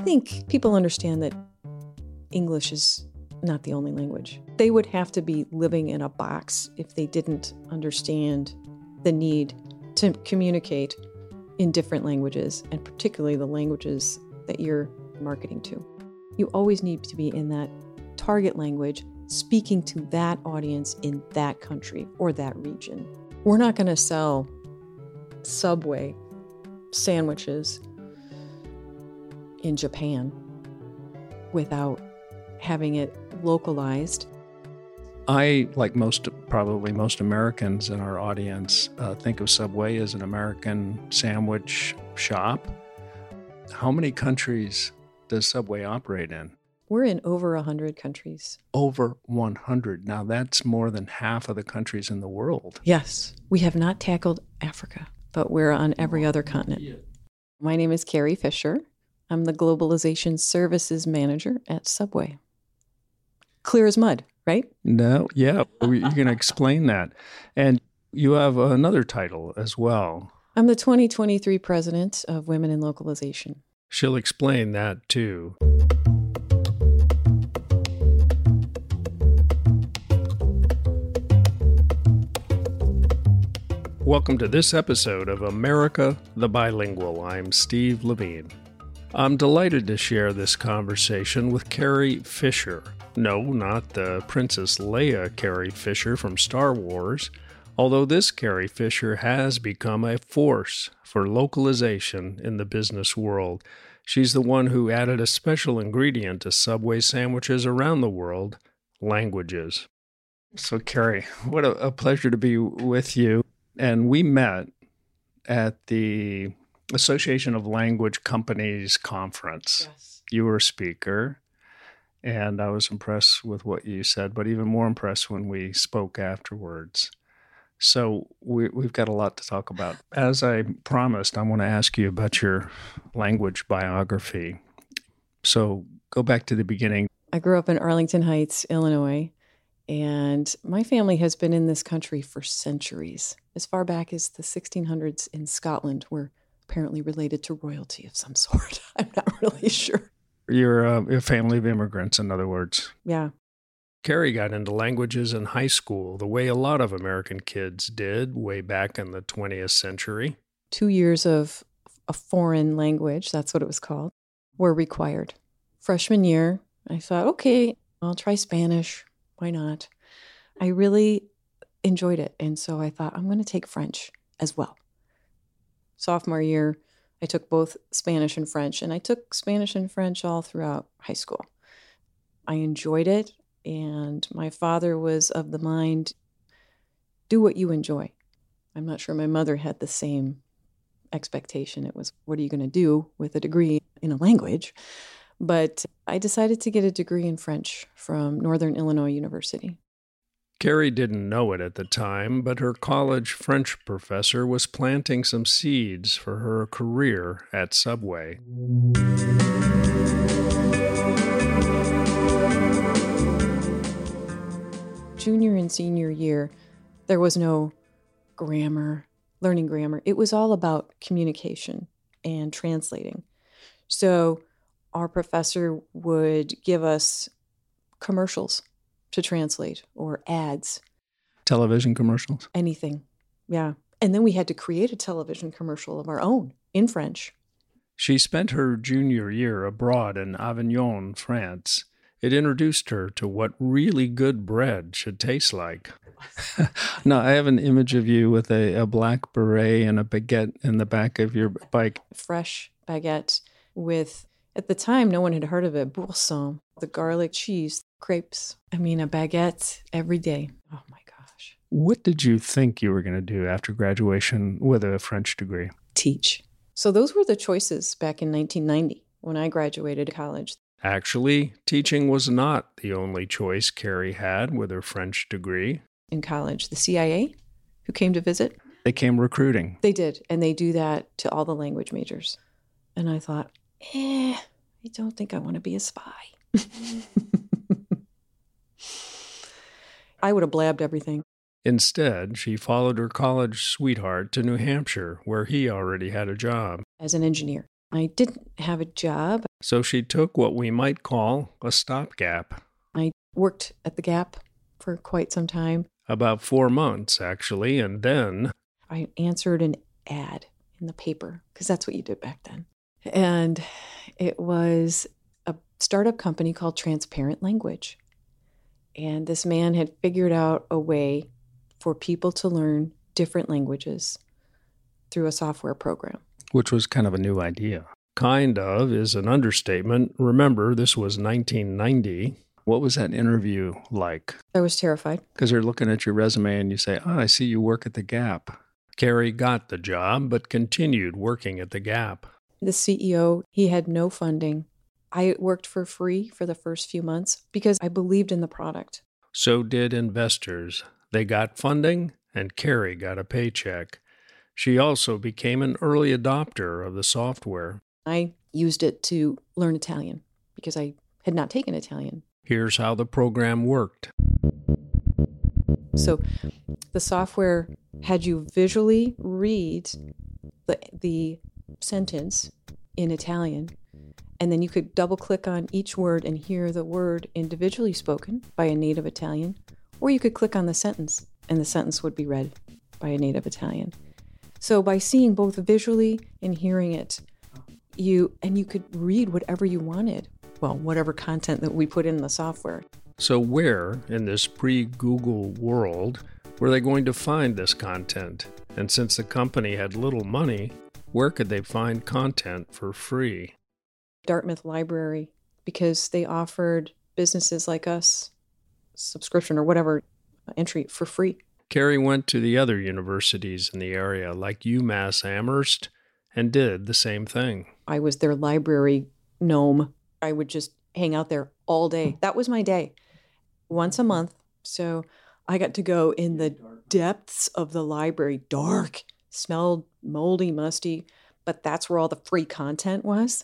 think people understand that English is not the only language. They would have to be living in a box if they didn't understand the need to communicate in different languages, and particularly the languages that you're marketing to. You always need to be in that target language, speaking to that audience in that country or that region. We're not going to sell Subway sandwiches in Japan without having it localized. I, like probably most Americans in our audience, think of Subway as an American sandwich shop. How many countries does Subway operate in? We're in over 100 countries. Over 100. Now, that's more than half of the countries in the world. Yes. We have not tackled Africa, but we're on every other continent. My name is Carrie Fisher. I'm the Globalization Services Manager at Subway. Clear as mud, right? No, yeah, you can explain that. And you have another title as well. I'm the 2023 President of Women in Localization. She'll explain that too. Welcome to this episode of America the Bilingual. I'm Steve Levine. I'm delighted to share this conversation with Carrie Fisher. No, not the Princess Leia Carrie Fisher from Star Wars, although this Carrie Fisher has become a force for localization in the business world. She's the one who added a special ingredient to Subway sandwiches around the world, languages. So, Carrie, what a pleasure to be with you. And we met at the Association of Language Companies conference. Yes. You were a speaker, and I was impressed with what you said, but even more impressed when we spoke afterwards. So we've got a lot to talk about. As I promised, I want to ask you about your language biography. So go back to the beginning. I grew up in Arlington Heights, Illinois, and my family has been in this country for centuries. As far back as the 1600s in Scotland, we're apparently related to royalty of some sort. I'm not really sure. You're a family of immigrants, in other words. Yeah. Carrie got into languages in high school the way a lot of American kids did way back in the 20th century. 2 years of a foreign language, that's what it was called, were required. Freshman year, I thought, okay, I'll try Spanish. Why not? I really enjoyed it. And so I thought, I'm going to take French as well. Sophomore year, I took both Spanish and French, and I took Spanish and French all throughout high school. I enjoyed it, and my father was of the mind, do what you enjoy. I'm not sure my mother had the same expectation. It was, what are you going to do with a degree in a language? But I decided to get a degree in French from Northern Illinois University. Carrie didn't know it at the time, but her college French professor was planting some seeds for her career at Subway. Junior and senior year, there was no grammar, learning grammar. It was all about communication and translating. So our professor would give us commercials to translate or ads. Television commercials? Anything. Yeah. And then we had to create a television commercial of our own in French. She spent her junior year abroad in Avignon, France. It introduced her to what really good bread should taste like. Now, I have an image of you with a black beret and a baguette in the back of your bike. Fresh baguette with, at the time, no one had heard of it, boursin, the garlic cheese, crepes. I mean, a baguette every day. Oh, my gosh. What did you think you were going to do after graduation with a French degree? Teach. So those were the choices back in 1990 when I graduated college. Actually, teaching was not the only choice Carrie had with her French degree. In college, the CIA, who came to visit. They came recruiting. They did, and they do that to all the language majors. And I thought, I don't think I want to be a spy. I would have blabbed everything. Instead, she followed her college sweetheart to New Hampshire, where he already had a job. As an engineer. I didn't have a job. So she took what we might call a stopgap. I worked at the Gap for quite some time. About 4 months, actually, and then I answered an ad in the paper, because that's what you did back then. And it was a startup company called Transparent Language. And this man had figured out a way for people to learn different languages through a software program. which was kind of a new idea. Kind of is an understatement. Remember, this was 1990. What was that interview like? I was terrified. Because they're looking at your resume and you say, oh, I see you work at the Gap. Carrie got the job, but continued working at the Gap. The CEO, he had no funding. I worked for free for the first few months because I believed in the product. So did investors. They got funding, and Carrie got a paycheck. She also became an early adopter of the software. I used it to learn Italian because I had not taken Italian. Here's how the program worked. So the software had you visually read the sentence in Italian, and then you could double click on each word and hear the word individually spoken by a native Italian, or you could click on the sentence and the sentence would be read by a native Italian. So by seeing both visually and hearing it, you could read whatever you wanted. Well, whatever content that we put in the software. So where, in this pre-Google world, were they going to find this content? And since the company had little money, where could they find content for free? Dartmouth Library, because they offered businesses like us subscription or whatever entry for free. Carrie went to the other universities in the area, like UMass Amherst, and did the same thing. I was their library gnome. I would just hang out there all day. That was my day, once a month. So I got to go in the depths of the library, dark, smelled moldy, musty, but that's where all the free content was.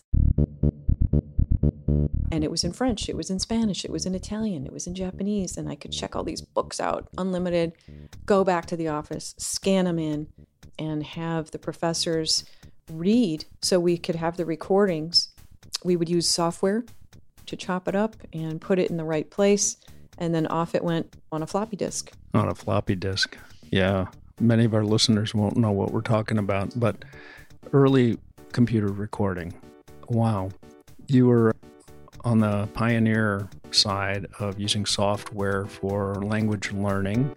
And it was in French, it was in Spanish, it was in Italian, it was in Japanese, and I could check all these books out, unlimited, go back to the office, scan them in, and have the professors read so we could have the recordings. We would use software to chop it up and put it in the right place, and then off it went on a floppy disk. On a floppy disk. Yeah. Many of our listeners won't know what we're talking about, but early computer recording. Wow. You were on the pioneer side of using software for language learning.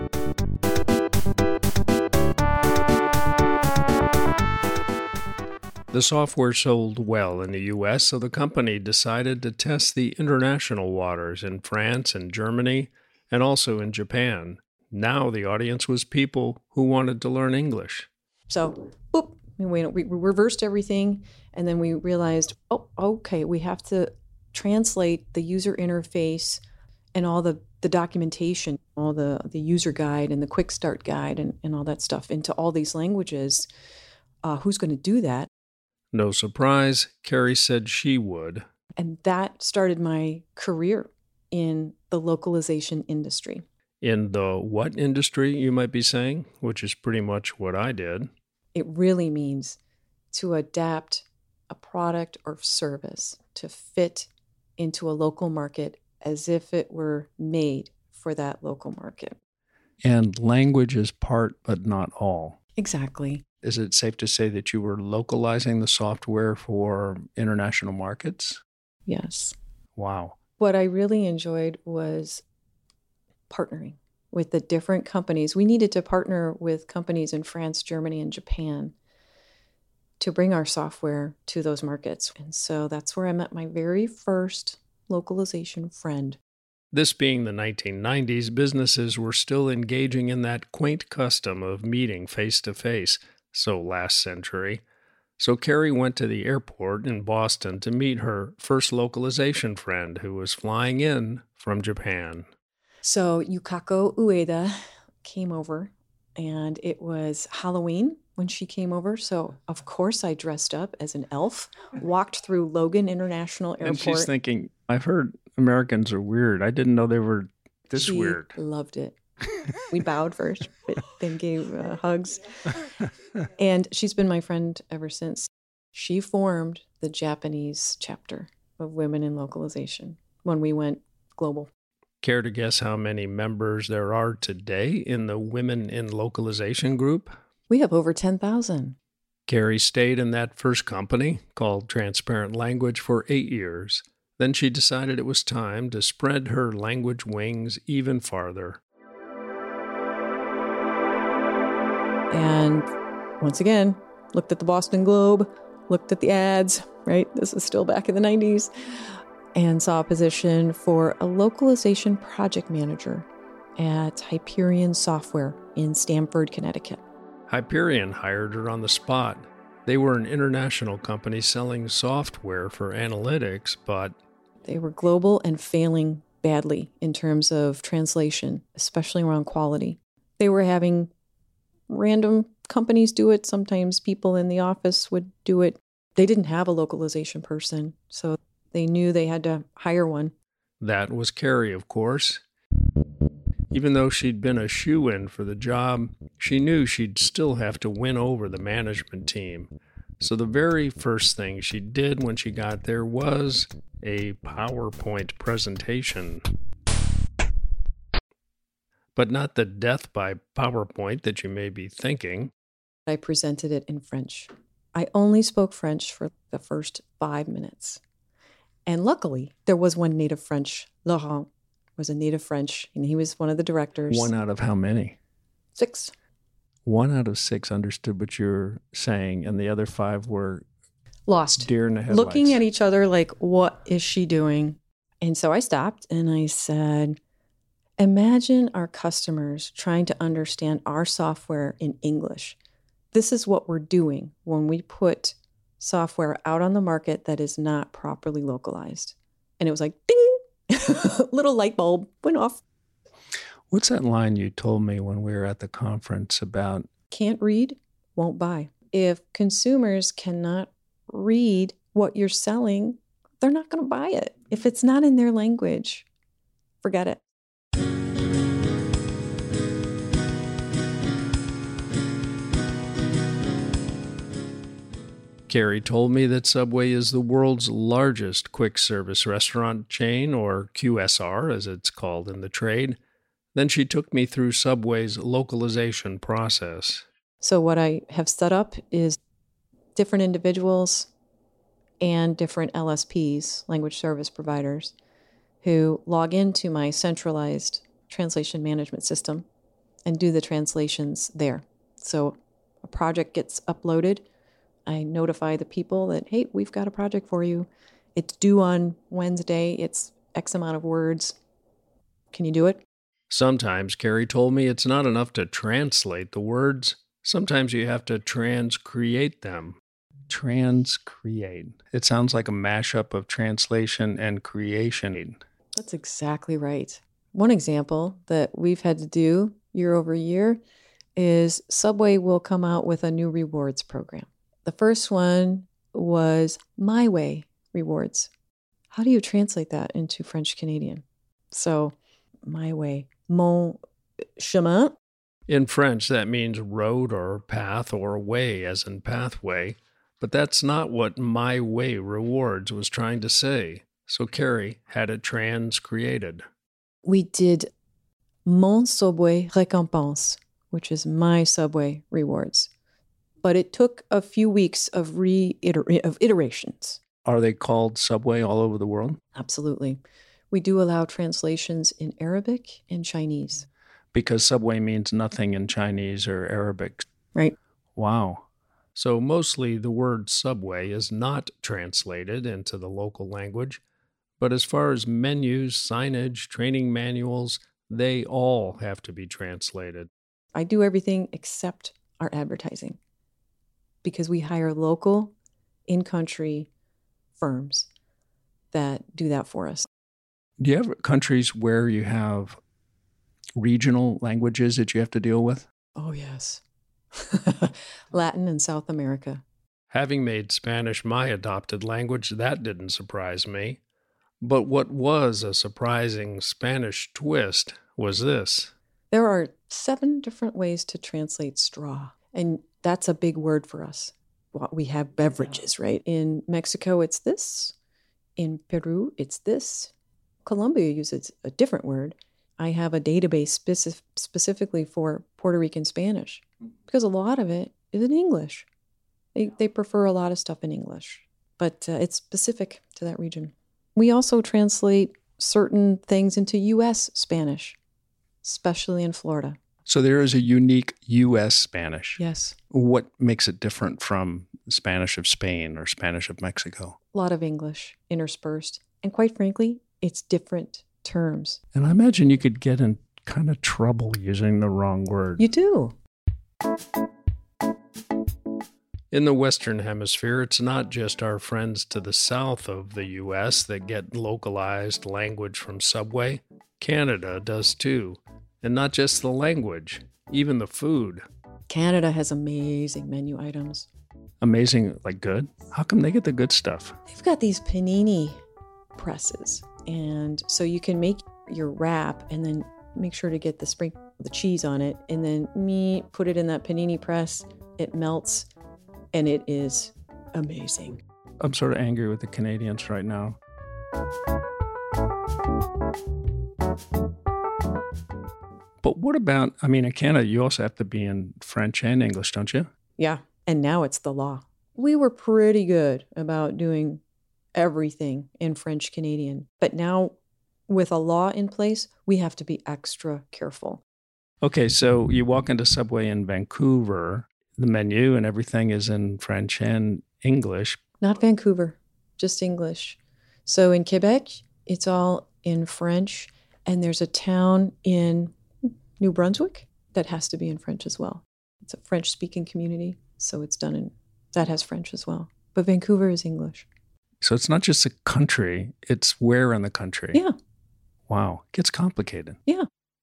The software sold well in the U.S., so the company decided to test the international waters in France and Germany, and also in Japan. Now the audience was people who wanted to learn English. So, boop, we reversed everything, and then we realized, oh, okay, we have to translate the user interface and all the documentation, all the user guide and the quick start guide and all that stuff into all these languages. Who's going to do that? No surprise, Carrie said she would. And that started my career in the localization industry. In the what industry, you might be saying, which is pretty much what I did. It really means to adapt a product or service to fit into a local market as if it were made for that local market. And language is part, but not all. Exactly. Is it safe to say that you were localizing the software for international markets? Yes. Wow. What I really enjoyed was partnering with the different companies. We needed to partner with companies in France, Germany, and Japan to bring our software to those markets. And so that's where I met my very first localization friend. This being the 1990s, businesses were still engaging in that quaint custom of meeting face-to-face, so last century. So Carrie went to the airport in Boston to meet her first localization friend who was flying in from Japan. So Yukako Ueda came over, and it was Halloween when she came over. So, of course, I dressed up as an elf, walked through Logan International Airport. And she's thinking, I've heard Americans are weird. I didn't know they were this weird. She loved it. We bowed first, but then gave hugs. And she's been my friend ever since. She formed the Japanese chapter of Women in Localization when we went global. Care to guess how many members there are today in the Women in Localization group? We have over 10,000. Carrie stayed in that first company, called Transparent Language, for 8 years. Then she decided it was time to spread her language wings even farther. And once again, looked at the Boston Globe, looked at the ads, right? This is still back in the 90s, and saw a position for a localization project manager at Hyperion Software in Stamford, Connecticut. Hyperion hired her on the spot. They were an international company selling software for analytics, but they were global and failing badly in terms of translation, especially around quality. They were having random companies do it. Sometimes people in the office would do it. They didn't have a localization person, so they knew they had to hire one. That was Carrie, of course. Even though she'd been a shoo-in for the job, she knew she'd still have to win over the management team. So the very first thing she did when she got there was a PowerPoint presentation. But not the death by PowerPoint that you may be thinking. I presented it in French. I only spoke French for the first 5 minutes. And luckily, there was one native French. Laurent was a native French, and he was one of the directors. 1 out of how many? 6. 1 out of 6 understood what you're saying, and the other 5 were lost, deer in the headlights. Looking at each other like, what is she doing? And so I stopped and I said, imagine our customers trying to understand our software in English. This is what we're doing when we put software out on the market that is not properly localized. And it was like, ding! Little light bulb went off. What's that line you told me when we were at the conference about? Can't read, won't buy. If consumers cannot read what you're selling, they're not going to buy it. If it's not in their language, forget it. Carrie told me that Subway is the world's largest quick service restaurant chain, or QSR as it's called in the trade. Then she took me through Subway's localization process. So what I have set up is different individuals and different LSPs, language service providers, who log into my centralized translation management system and do the translations there. So a project gets uploaded. I notify the people that, hey, we've got a project for you. It's due on Wednesday. It's X amount of words. Can you do it? Sometimes, Carrie told me, it's not enough to translate the words. Sometimes you have to transcreate them. Transcreate. It sounds like a mashup of translation and creation. That's exactly right. One example that we've had to do year over year is Subway will come out with a new rewards program. The first one was My Way rewards. How do you translate that into French Canadian? So, My Way, mon chemin. In French, that means road or path or way, as in pathway. But that's not what My Way rewards was trying to say. So Carrie had it transcreated. We did Mon Subway récompense, which is my Subway rewards. But it took a few weeks of iterations. Are they called Subway all over the world? Absolutely. We do allow translations in Arabic and Chinese. Because Subway means nothing in Chinese or Arabic. Right. Wow. So mostly the word Subway is not translated into the local language. But as far as menus, signage, training manuals, they all have to be translated. I do everything except our advertising, because we hire local, in-country firms that do that for us. Do you have countries where you have regional languages that you have to deal with? Oh, yes. Latin and South America. Having made Spanish my adopted language, that didn't surprise me. But what was a surprising Spanish twist was this. There are 7 different ways to translate straw, and that's a big word for us. well, we have beverages, right? In Mexico, it's this. In Peru, it's this. Colombia uses a different word. I have a database specifically for Puerto Rican Spanish because a lot of it is in English. They prefer a lot of stuff in English, but it's specific to that region. We also translate certain things into U.S. Spanish, especially in Florida. So there is a unique U.S. Spanish. Yes. What makes it different from Spanish of Spain or Spanish of Mexico? A lot of English interspersed. And quite frankly, it's different terms. And I imagine you could get in kind of trouble using the wrong word. You do. In the Western Hemisphere, it's not just our friends to the south of the U.S. that get localized language from Subway. Canada does too. And not just the language, even the food. Canada has amazing menu items. Amazing, like good? How come they get the good stuff? They've got these panini presses. And so you can make your wrap and then make sure to get the cheese on it. And then put it in that panini press. It melts. And it is amazing. I'm sort of angry with the Canadians right now. But what about, in Canada, you also have to be in French and English, don't you? Yeah. And now it's the law. We were pretty good about doing everything in French Canadian. But now with a law in place, we have to be extra careful. Okay, so you walk into Subway in Vancouver, the menu and everything is in French and English. Not Vancouver, just English. So in Quebec, it's all in French. And there's a town in New Brunswick that has to be in French as well. It's a French-speaking community, so that has French as well. But Vancouver is English. So it's not just a country, it's where in the country. Yeah. Wow, it gets complicated. Yeah.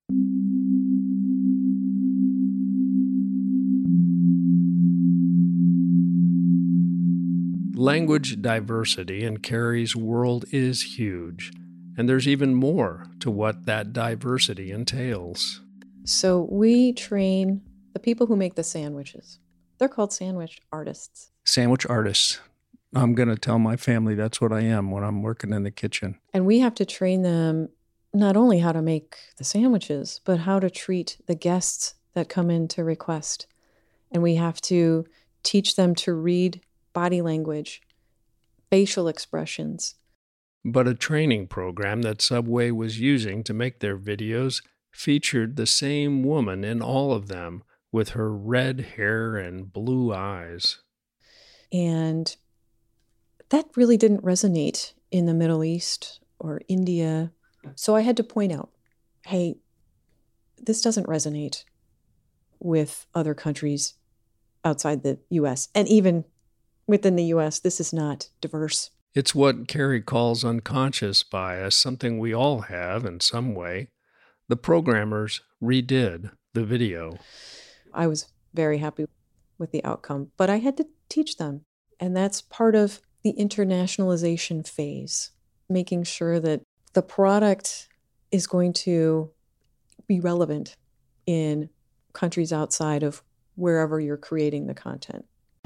Language diversity in Carrie's world is huge, and there's even more to what that diversity entails. So we train the people who make the sandwiches. They're called sandwich artists. Sandwich artists. I'm going to tell my family that's what I am when I'm working in the kitchen. And we have to train them not only how to make the sandwiches, but how to treat the guests that come in to request. And we have to teach them to read body language, facial expressions. But a training program that Subway was using to make their videos featured the same woman in all of them with her red hair and blue eyes. And that really didn't resonate in the Middle East or India. So I had to point out, hey, this doesn't resonate with other countries outside the U.S. And even within the U.S., this is not diverse. It's what Carrie calls unconscious bias, something we all have in some way. The programmers redid the video. I was very happy with the outcome, but I had to teach them. And that's part of the internationalization phase, making sure that the product is going to be relevant in countries outside of wherever you're creating the content.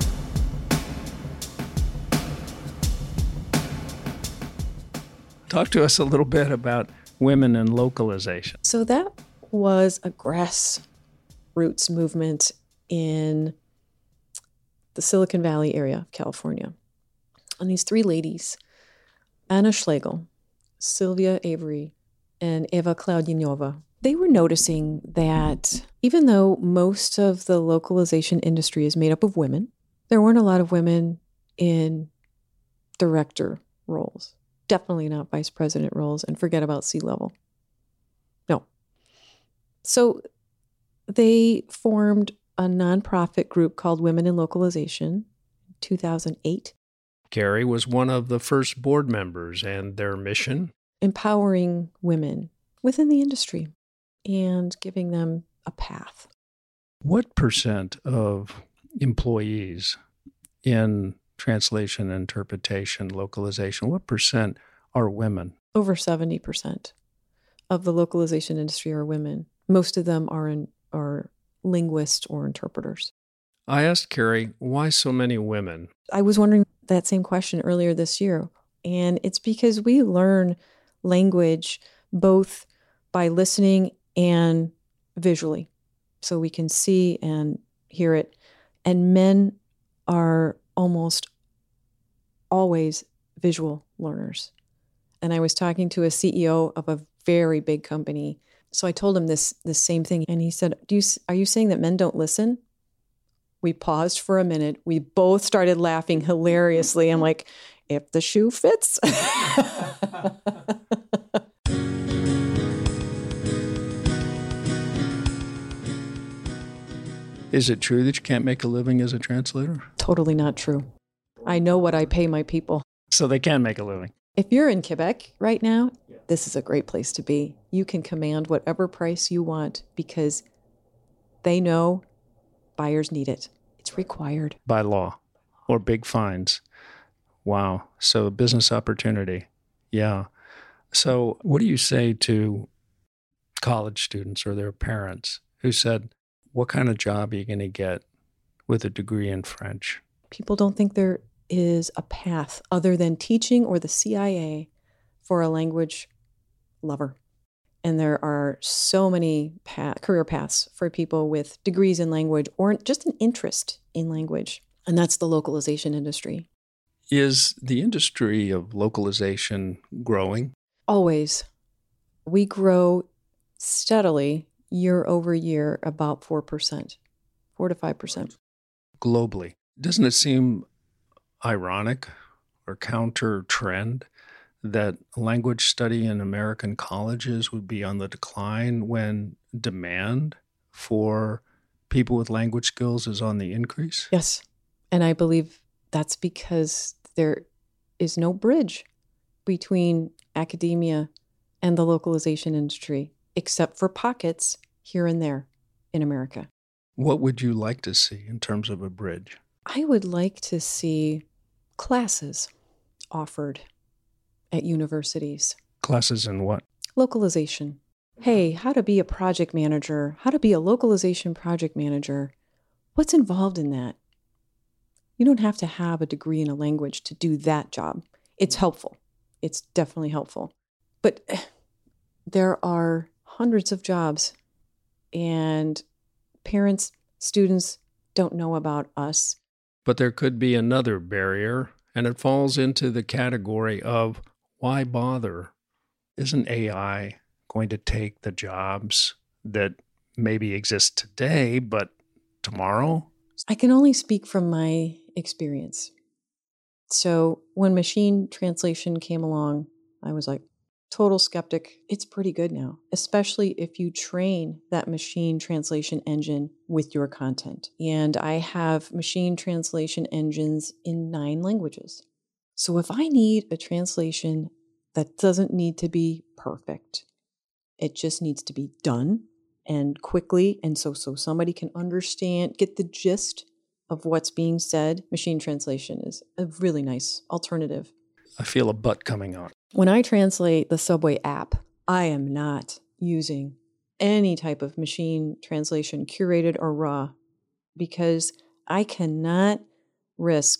Talk to us a little bit about women in localization. So that was a grassroots movement in the Silicon Valley area of California. And these three ladies, Anna Schlegel, Sylvia Avery, and Eva Klaudinova, they were noticing that even though most of the localization industry is made up of women, there weren't a lot of women in director roles. Definitely not vice president roles, and forget about C-level. No. So they formed a nonprofit group called Women in Localization in 2008. Carrie was one of the first board members, and their mission? Empowering women within the industry and giving them a path. What % of employees in translation, interpretation, localization, what % are women? Over 70% of the localization industry are women. Most of them are linguists or interpreters. I asked Carrie, why so many women? I was wondering that same question earlier this year. And it's because we learn language both by listening and visually. So we can see and hear it. And men are almost always visual learners. And I was talking to a CEO of a very big company. So I told him this same thing. And he said, are you saying that men don't listen? We paused for a minute. We both started laughing hilariously. I'm like, if the shoe fits. Is it true that you can't make a living as a translator? Totally not true. I know what I pay my people. So they can make a living. If you're in Quebec right now, this is a great place to be. You can command whatever price you want because they know buyers need it. It's required. By law or big fines. Wow. So a business opportunity. Yeah. So what do you say to college students or their parents who said, what kind of job are you going to get with a degree in French? People don't think there is a path other than teaching or the CIA for a language lover. And there are so many career paths for people with degrees in language or just an interest in language. And that's the localization industry. Is the industry of localization growing? Always. We grow steadily year over year about 4%, 4 to 5%. Globally. Doesn't it seem ironic or counter trend that language study in American colleges would be on the decline when demand for people with language skills is on the increase? Yes. And I believe that's because there is no bridge between academia and the localization industry, except for pockets here and there in America. What would you like to see in terms of a bridge? I would like to see classes offered at universities. Classes in what? Localization. Hey, how to be a project manager, how to be a localization project manager. What's involved in that? You don't have to have a degree in a language to do that job. It's helpful. It's definitely helpful. But there are hundreds of jobs, and parents, students don't know about us. But there could be another barrier, and it falls into the category of why bother? Isn't AI going to take the jobs that maybe exist today, but tomorrow? I can only speak from my experience. So when machine translation came along, I was like, total skeptic. It's pretty good now, especially if you train that machine translation engine with your content. And I have machine translation engines in 9 languages. So if I need a translation that doesn't need to be perfect, it just needs to be done and quickly. And so somebody can understand, get the gist of what's being said. Machine translation is a really nice alternative. I feel a butt coming on. When I translate the Subway app, I am not using any type of machine translation, curated or raw, because I cannot risk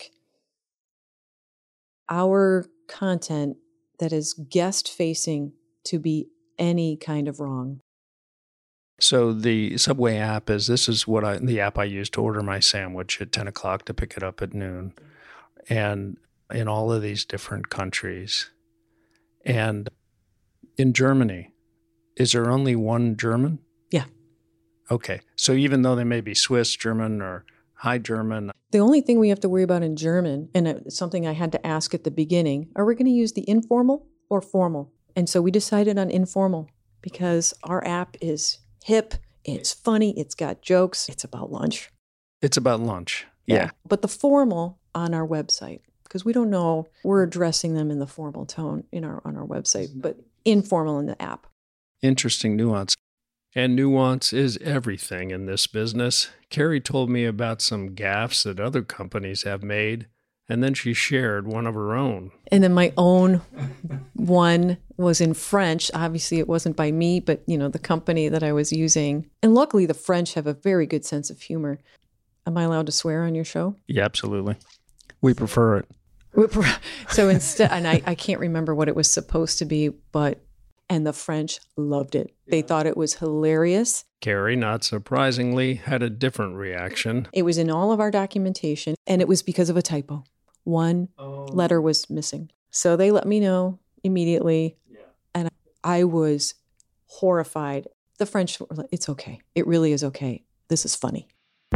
our content that is guest-facing to be any kind of wrong. So the Subway app this is the app I use to order my sandwich at 10 o'clock to pick it up at noon. And in all of these different countries. And in Germany, is there only one German? Yeah. Okay. So even though they may be Swiss German or High German. The only thing we have to worry about in German, and it's something I had to ask at the beginning, are we going to use the informal or formal? And so we decided on informal because our app is hip, it's funny, it's got jokes, it's about lunch. It's about lunch. Yeah. But the formal on our website, because we don't know, we're addressing them in the formal tone on our website, but informal in the app. Interesting nuance. And nuance is everything in this business. Carrie told me about some gaffes that other companies have made, and then she shared one of her own. And then my own one was in French. Obviously, it wasn't by me, but the company that I was using. And luckily, the French have a very good sense of humor. Am I allowed to swear on your show? Yeah, absolutely. We prefer it. So instead, and I can't remember what it was supposed to be, and the French loved it. They thought it was hilarious. Carrie, not surprisingly, had a different reaction. It was in all of our documentation, and it was because of a typo. One letter was missing. So they let me know immediately, and I was horrified. The French were like, it's okay. It really is okay. This is funny.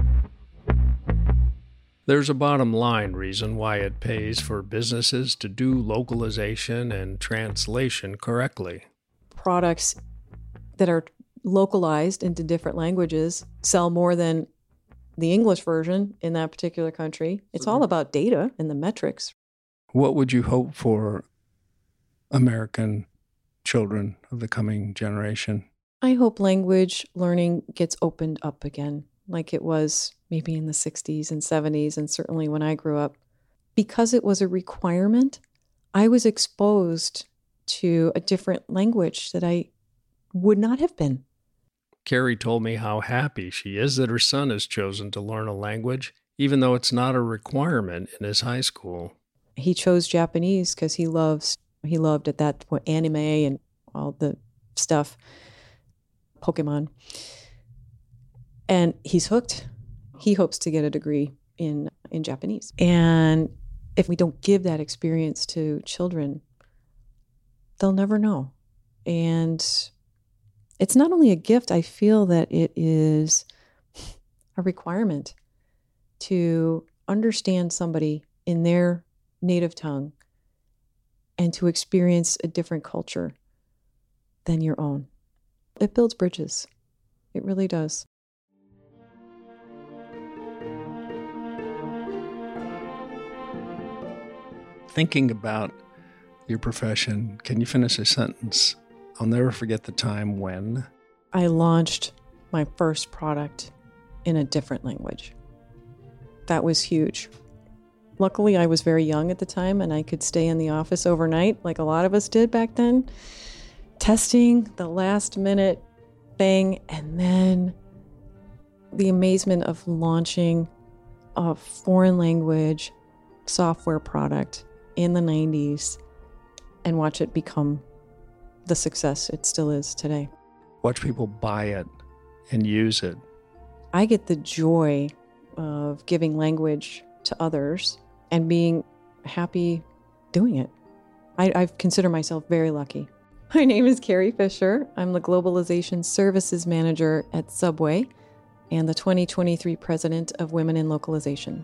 There's a bottom line reason why it pays for businesses to do localization and translation correctly. Products that are localized into different languages sell more than the English version in that particular country. It's all about data and the metrics. What would you hope for American children of the coming generation? I hope language learning gets opened up again, like it was maybe in the 60s and 70s, and certainly when I grew up. Because it was a requirement, I was exposed to a different language that I would not have been. Carrie told me how happy she is that her son has chosen to learn a language, even though it's not a requirement in his high school. He chose Japanese because he loved at that point anime and all the stuff, Pokemon. And he's hooked. He hopes to get a degree in Japanese. And if we don't give that experience to children, they'll never know. And it's not only a gift, I feel that it is a requirement to understand somebody in their native tongue and to experience a different culture than your own. It builds bridges. It really does. Thinking about your profession, can you finish a sentence? I'll never forget the time when I launched my first product in a different language. That was huge. Luckily, I was very young at the time and I could stay in the office overnight like a lot of us did back then, testing the last minute thing, and then the amazement of launching a foreign language software product in the 90s and watch it become the success it still is today. Watch people buy it and use it. I get the joy of giving language to others and being happy doing it. I consider myself very lucky. My name is Carrie Fisher. I'm the Globalization Services Manager at Subway and the 2023 President of Women in Localization.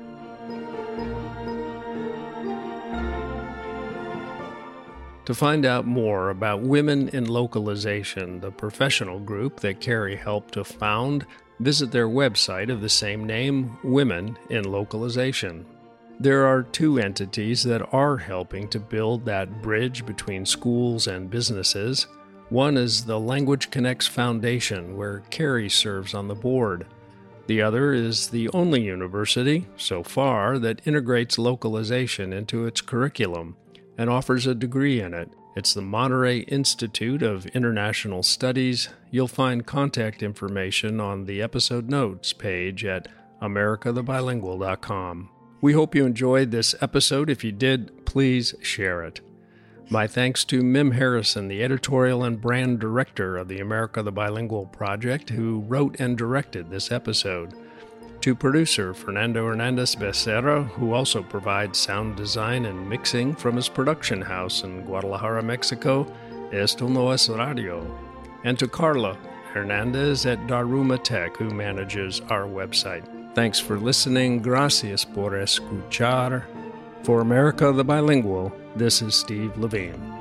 To find out more about Women in Localization, the professional group that Carrie helped to found, visit their website of the same name, Women in Localization. There are two entities that are helping to build that bridge between schools and businesses. One is the Language Connects Foundation, where Carrie serves on the board. The other is the only university, so far, that integrates localization into its curriculum and offers a degree in it. It's the Monterey Institute of International Studies. You'll find contact information on the episode notes page at americathebilingual.com. We hope you enjoyed this episode. If you did, please share it. My thanks to Mim Harrison, the editorial and brand director of the America the Bilingual Project, who wrote and directed this episode. To producer Fernando Hernandez Becerra, who also provides sound design and mixing from his production house in Guadalajara, Mexico, Esto No Es Radio. And to Carla Hernandez at Daruma Tech, who manages our website. Thanks for listening. Gracias por escuchar. For America the Bilingual, this is Steve Levine.